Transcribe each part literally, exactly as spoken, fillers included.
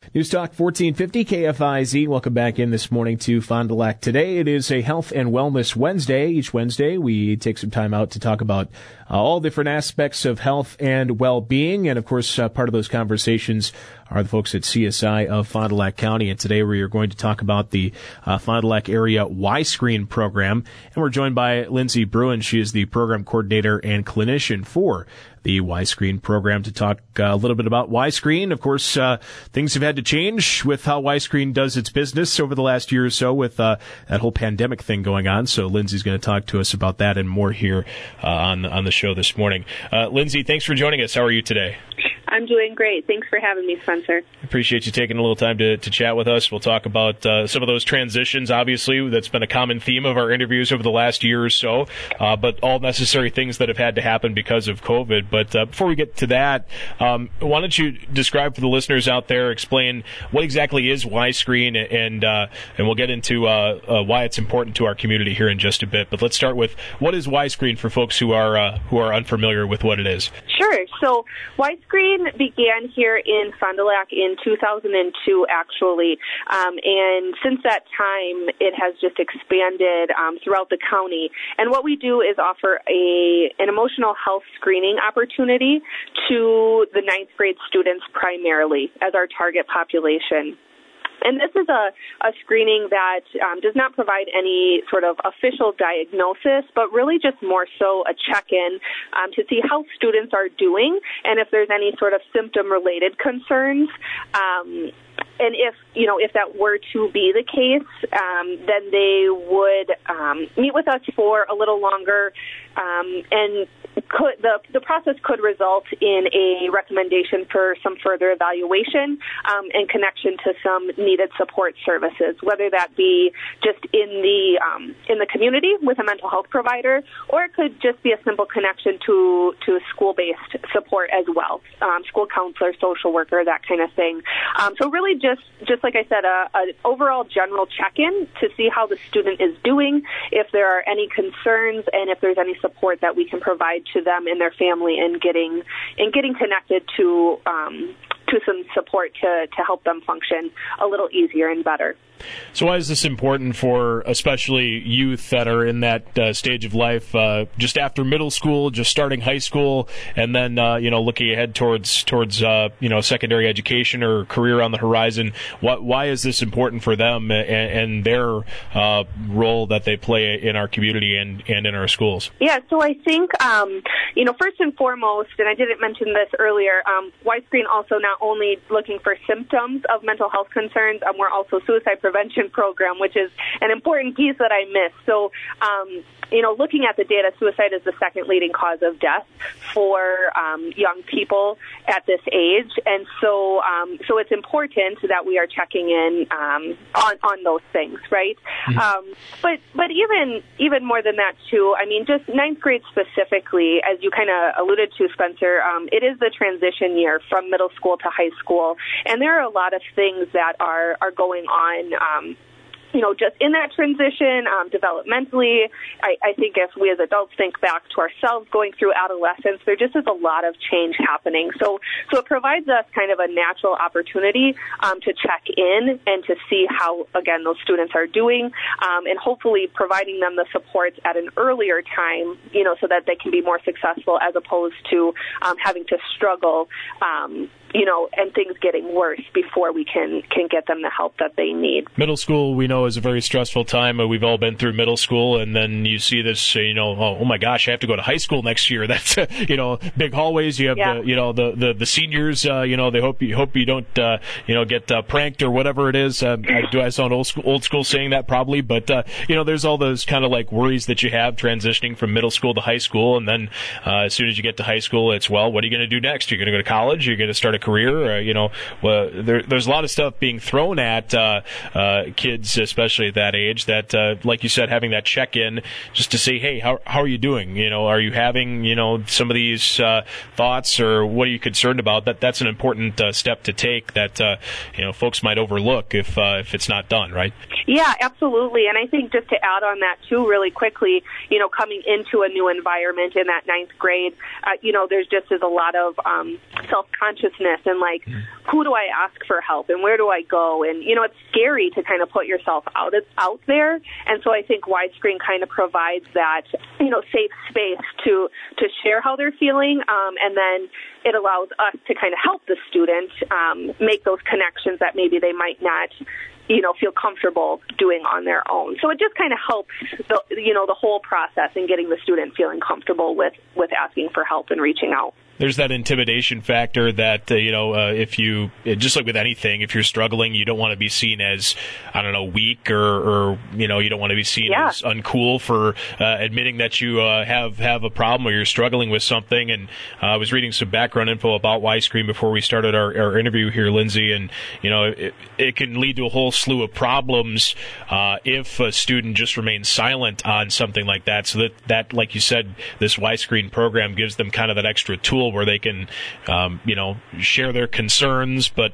News Talk fourteen fifty K F I Z. Welcome back in this morning to Fond du Lac Today. It is a Health and Wellness Wednesday. Each Wednesday, we take some time out to talk about uh, all different aspects of health and well-being. And, of course, uh, part of those conversations are the folks at C S I of Fond du Lac County. And today we are going to talk about the uh, Fond du Lac area Y-Screen program. And we're joined by Lindsay Bruin. She is the program coordinator and clinician for the Y-Screen program to talk uh, a little bit about Y-Screen. Of course, uh, things have had to change with how Y-Screen does its business over the last year or so with uh, that whole pandemic thing going on. So Lindsay's going to talk to us about that and more here uh, on, on the show this morning. Uh, Lindsay, thanks for joining us. How are you today? I'm doing great. Thanks for having me, Spencer. Appreciate you taking a little time to, to chat with us. We'll talk about uh, some of those transitions, obviously. That's been a common theme of our interviews over the last year or so, uh, but all necessary things that have had to happen because of COVID. But uh, before we get to that, um, why don't you describe for the listeners out there, explain what exactly is Y-Screen, and uh, and we'll get into uh, uh, why it's important to our community here in just a bit. But let's start with, what is Y-Screen for folks who are uh, who are unfamiliar with what it is? Sure. So Y-Screen began here in Fond du Lac in two thousand two, actually, um, and since that time, it has just expanded um, throughout the county. And what we do is offer a an emotional health screening opportunity to the ninth grade students primarily as our target population. And this is a, a screening that um, does not provide any sort of official diagnosis, but really just more so a check-in um, to see how students are doing and if there's any sort of symptom-related concerns. Um, and if, you know, if that were to be the case, um, then they would um, meet with us for a little longer, um, and could, the, the process could result in a recommendation for some further evaluation um, and connection to some needed support services, whether that be just in the um, in the community with a mental health provider, or it could just be a simple connection to to school-based support as well, um, school counselor, social worker, that kind of thing. Um, so really just, just like I said, a, a overall general check-in to see how the student is doing, if there are any concerns, and if there's any support that we can provide to them and their family in getting in getting connected to um, to some support to, to help them function a little easier and better. So why is this important for especially youth that are in that uh, stage of life, uh, just after middle school, just starting high school, and then uh, you know looking ahead towards towards uh, you know secondary education or career on the horizon? Why, why is this important for them and, and their uh, role that they play in our community and, and in our schools? Yeah, so I think um, you know first and foremost, and I didn't mention this earlier, um, Y-Screen also not only looking for symptoms of mental health concerns, um, we're also suicide prevention program, which is an important piece that I missed. So, um, you know, looking at the data, suicide is the second leading cause of death for um, young people at this age, and so um, so it's important that we are checking in um, on on those things, right? Mm-hmm. Um, but but even even more than that too. I mean, just ninth grade specifically, as you kind of alluded to, Spencer, um, it is the transition year from middle school to high school, and there are a lot of things that are are going on. Um, you know, just in that transition, um, developmentally, I, I think if we as adults think back to ourselves going through adolescence, there just is a lot of change happening. So, so it provides us kind of a natural opportunity um, to check in and to see how, again, those students are doing, um, and hopefully providing them the supports at an earlier time, you know, so that they can be more successful as opposed to um, having to struggle, um, you know, and things getting worse before we can, can get them the help that they need. Middle school, we know, is a very stressful time. We've all been through middle school, and then you see this, you know, oh, oh my gosh, I have to go to high school next year. That's, you know, big hallways. You have, yeah. the, you know, the, the, the seniors, uh, you know, they hope you hope you don't, uh, you know, get uh, pranked or whatever it is. Uh, do I sound old school, old school saying that? Probably. But, uh, you know, there's all those kind of like worries that you have transitioning from middle school to high school. And then uh, as soon as you get to high school, it's, well, what are you going to do next? You're going to go to college? You're going to start a career? Uh, you know, well, there, there's a lot of stuff being thrown at uh, uh, kids, especially at that age, that, uh, like you said, having that check-in just to say, hey, how how are you doing? You know, are you having, you know, some of these uh, thoughts, or what are you concerned about? That That's an important uh, step to take that, uh, you know, folks might overlook if uh, if it's not done, right? Yeah, absolutely. And I think just to add on that, too, really quickly, you know, coming into a new environment in that ninth grade, uh, you know, there's just is a lot of um, self-consciousness helplessness and like, who do I ask for help and where do I go? And, you know, it's scary to kind of put yourself out, out there. And so I think Widescreen kind of provides that, you know, safe space to, to share how they're feeling. Um, and then it allows us to kind of help the student um, make those connections that maybe they might not, you know, feel comfortable doing on their own. So it just kind of helps, the, you know, the whole process in getting the student feeling comfortable with, with asking for help and reaching out. There's that intimidation factor that, uh, you know, uh, if you, just like with anything, if you're struggling, you don't want to be seen as, I don't know, weak or, or you know, you don't want to be seen yeah. as uncool for uh, admitting that you uh, have, have a problem or you're struggling with something. And uh, I was reading some background info about Widescreen before we started our, our interview here, Lindsay, and, you know, it, it can lead to a whole slew of problems uh, if a student just remains silent on something like that. So that, that, like you said, this Widescreen program gives them kind of that extra tool where they can, um, you know, share their concerns, but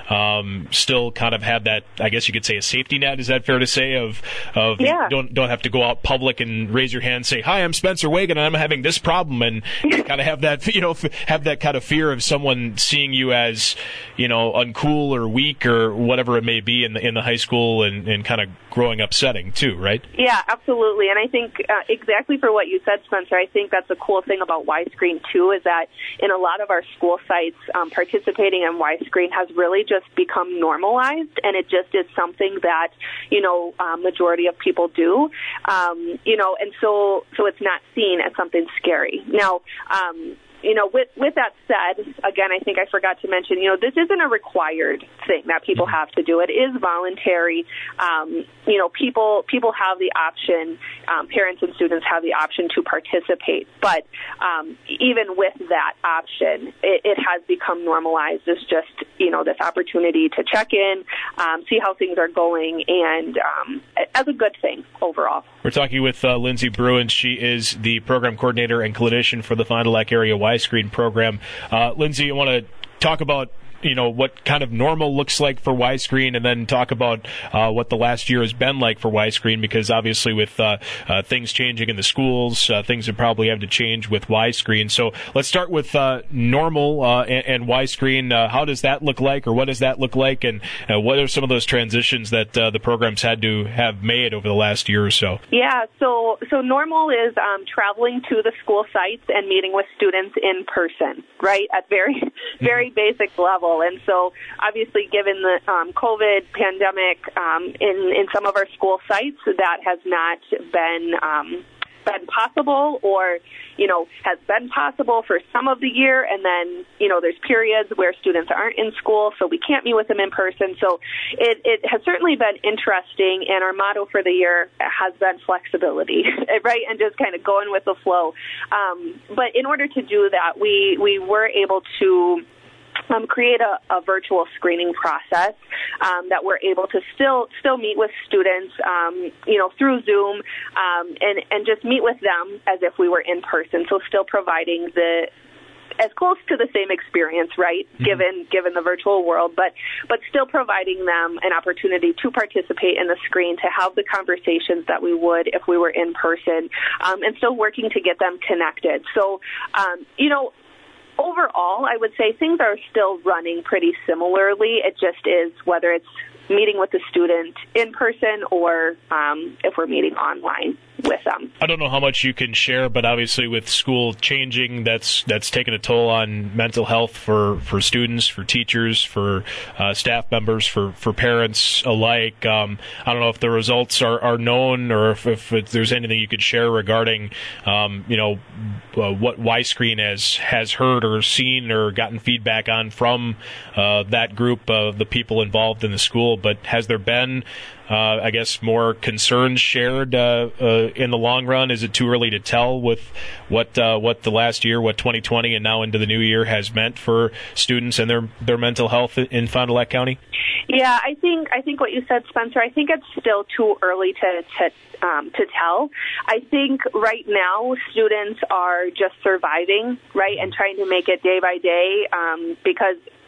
um, still kind of have that, I guess you could say, a safety net. Is that fair to say? Of, of yeah. don't don't have to go out public and raise your hand and say, "Hi, I'm Spencer Wagan, and I'm having this problem," and kind of have that, you know, have that kind of fear of someone seeing you as, you know, uncool or weak or whatever it may be in the in the high school and, and kind of growing up setting too, right? Yeah, absolutely. And I think uh, exactly for what you said, Spencer, I think that's the cool thing about Widescreen too, is that in a lot of our school sites, um, participating in Widescreen has really just become normalized, and it just is something that, you know, um, majority of people do, um, you know, and so so it's not seen as something scary. Now, um, you know, with with that said, again, I think I forgot to mention, you know, this isn't a required thing that people have to do. It is voluntary. Um, you know, people people have the option, um, parents and students have the option to participate. But um, even with that option, it, it has become normalized as just, you know, this opportunity to check in, um, see how things are going, and um, as a good thing overall. We're talking with uh, Lindsay Bruin. She is the program coordinator and clinician for the Fond du Lac Area Widescreen program. Uh, Lindsay, I want to talk about, you know, what kind of normal looks like for Widescreen, and then talk about uh, what the last year has been like for Widescreen, because obviously with uh, uh, things changing in the schools, uh, things would probably have to change with Widescreen. So let's start with uh, normal uh, and, and Widescreen. Uh, how does that look like, or what does that look like, and uh, what are some of those transitions that uh, the programs had to have made over the last year or so? Yeah, so so normal is um, traveling to the school sites and meeting with students in person, right, at very, very mm-hmm. basic level. And so, obviously, given the um, COVID pandemic um, in, in some of our school sites, that has not been um, been possible, or, you know, has been possible for some of the year. And then, you know, there's periods where students aren't in school, so we can't meet with them in person. So it, it has certainly been interesting. And our motto for the year has been flexibility, right? And just kind of going with the flow. Um, but in order to do that, we, we were able to Um, create a, a virtual screening process um, that we're able to still still meet with students, um, you know, through Zoom, um, and and just meet with them as if we were in person. So still providing the as close to the same experience, right? Mm-hmm. Given given the virtual world, but but still providing them an opportunity to participate in the screen, to have the conversations that we would if we were in person, um, and still working to get them connected. So, um, you know. Overall, I would say things are still running pretty similarly. It just is whether it's meeting with the student in person or um, if we're meeting online with them. I don't know how much you can share, but obviously with school changing, that's that's taken a toll on mental health for, for students, for teachers, for uh, staff members, for, for parents alike. Um, I don't know if the results are, are known, or if, if there's anything you could share regarding, um, you know, uh, what Widescreen has, has heard or seen or gotten feedback on from uh, that group of the people involved in the school. But has there been, uh, I guess, more concerns shared uh, uh, in the long run? Is it too early to tell with what uh, what the last year, what twenty twenty and now into the new year has meant for students and their, their mental health in Fond du Lac County? Yeah, I think I think what you said, Spencer, I think it's still too early to, to um, to tell. I think right now students are just surviving, right, and trying to make it day by day um, because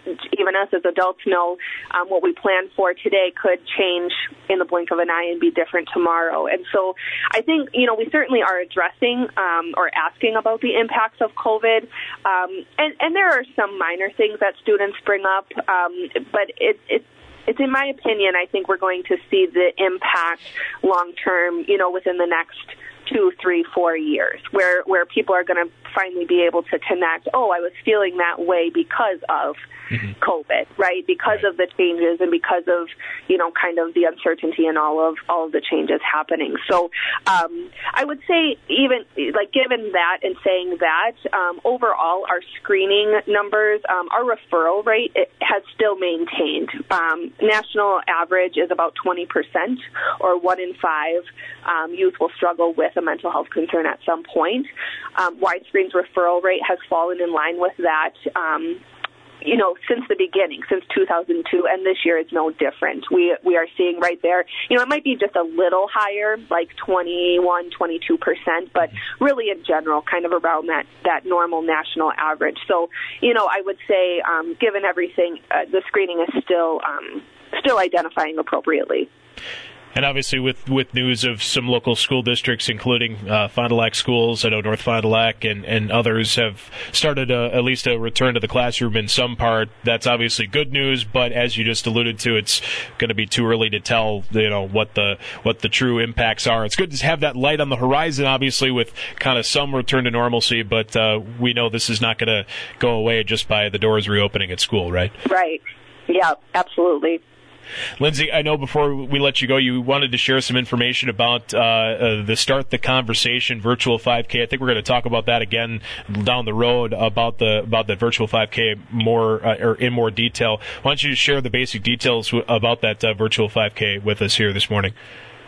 even us as adults know um, what we plan for today could change in the blink of an eye and be different tomorrow. And so I think, you know, we certainly are addressing um, or asking about the impacts of COVID. Um, and, and there are some minor things that students bring up, um, but it, it It's in my opinion, I think we're going to see the impact long term, you know, within the next two, three, four years, where, where people are going to finally be able to connect, oh, I was feeling that way because of mm-hmm. COVID, right? Because right. of the changes and because of, you know, kind of the uncertainty and all of all of the changes happening. So um, I would say even, like, given that and saying that, um, overall our screening numbers, um, our referral rate it has still maintained. Um, national average is about twenty percent, or one in five um, youth will struggle with a mental health concern at some point. Um, Widescreen's referral rate has fallen in line with that, um, you know, since the beginning, since two thousand two, and this year is no different. We we are seeing right there, you know, it might be just a little higher, like twenty-one, twenty-two percent, but really in general, kind of around that, that normal national average. So, you know, I would say, um, given everything, uh, the screening is still um, still identifying appropriately. And obviously with, with news of some local school districts, including uh, Fond du Lac schools, I know North Fond du Lac and, and others have started a, at least a return to the classroom in some part. That's obviously good news, but as you just alluded to, it's going to be too early to tell, you know, what the what the true impacts are. It's good to have that light on the horizon, obviously, with kind of some return to normalcy, but uh, we know this is not going to go away just by the doors reopening at school, right? Right. Yeah, absolutely. Lindsay, I know before we let you go, you wanted to share some information about uh, uh, the Start the Conversation virtual five K. I think we're going to talk about that again down the road about the about that virtual five K more uh, or in more detail. Why don't you share the basic details w- about that uh, virtual five K with us here this morning?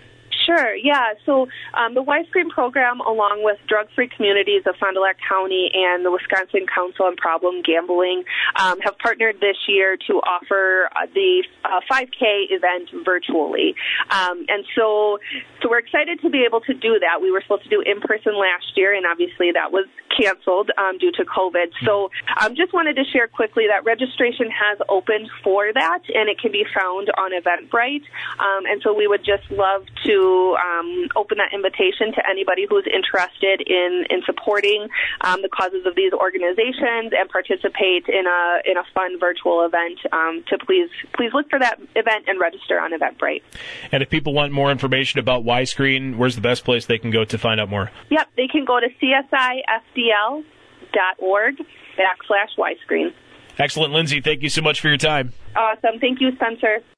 Sure, yeah. So um, the Widescreen program, along with drug-free communities of Fond du Lac County and the Wisconsin Council on Problem Gambling, um, have partnered this year to offer uh, the uh, five K event virtually. Um, and so, so we're excited to be able to do that. We were supposed to do in-person last year, and obviously that was canceled um, due to COVID. So I um, just wanted to share quickly that registration has opened for that, and it can be found on Eventbrite. Um, and so we would just love to Um, open that invitation to anybody who's interested in, in supporting um, the causes of these organizations and participate in a in a fun virtual event. Um, to please please look for that event and register on Eventbrite. And if people want more information about Widescreen, where's the best place they can go to find out more? Yep, they can go to C S I F D L dot org backslash Widescreen. Excellent, Lindsay. Thank you so much for your time. Awesome. Thank you, Spencer.